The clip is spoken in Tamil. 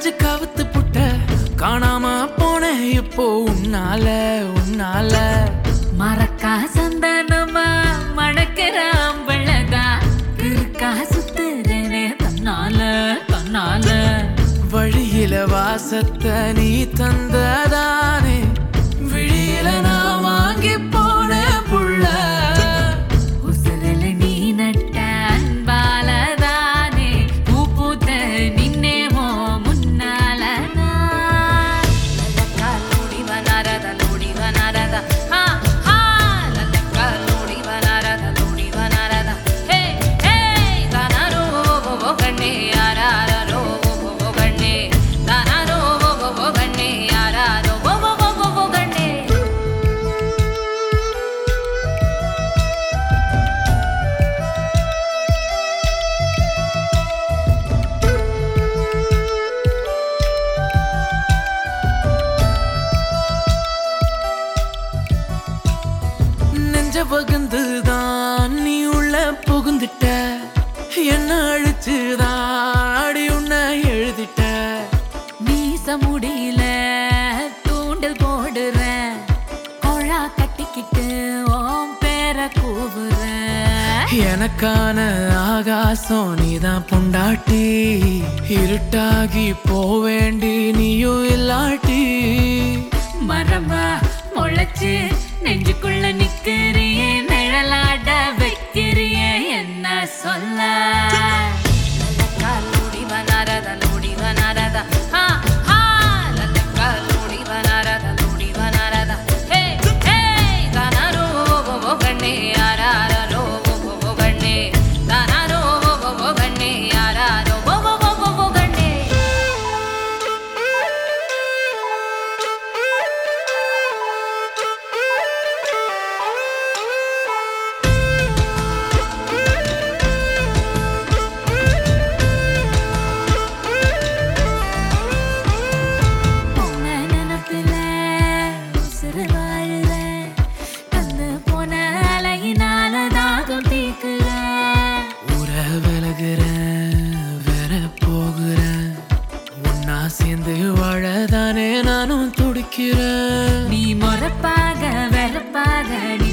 வச்சு கவுத்து புட்ட காணாம போன இப்போ உன்னால உன்னால மறக்கா சந்தனமா மணக்கிற அம்பளதா இருக்கா சுத்துறனே தன்னால தன்னால வழியில வாசத்தை நீ தந்ததானே விழியில நான் வாங்கி போன புள்ள உசுரல நீ நட்ட அன்பாலதானே பூ பூத்த நின்னேமோ முன்னால லல்லக்கா லோடி வனாரத ஹா ஹா லல்லக்கா லோடி வனாரத ஹே ஹே தானாரோ ஓ கண்ணே யாராரோ ஓ கண்ணே தானாரோ ஓ கண்ணே யாராரோ ஓ கண்ணே நெஞ்ச பகுந்துதான் நீ உள்ள புகுந்துட்ட என்ன அழிச்சுதான் அடி உன்னை எழுதிட்ட மீச முடியல தூண்டல் போடுறேன் கொழா கட்டிக்கிட்டு ஓம் பேர கூவுறேன் எனக்கான ஆகாசம் நீதான் பொண்டாட்டி இருட்டாகி போவேண்டி நீயும் இல்லாட்டி மரமா முளைச்சு நெஞ்சுக்குள்ள நிக்கிறியே நிழலாட வைக்கிறியே என்ன சொல்ல லல்லக்கா லோடி வனாரத ஹா ஹா லல்லக்கா லோடி வனாரத ஹே ஹே தானாரோ ஓ கண்ணே யாராரோ ஓ கண்ணே தானாரோ ஓ கண்ணே யாராரோ ஓ கண்ணே ஊர விலகுறேன் வேற போகிறேன் ஒன்னா சேர்ந்து வாழதானே நானும் துடிக்கிறேன் நீ மொறப்பாக வெறப்பாக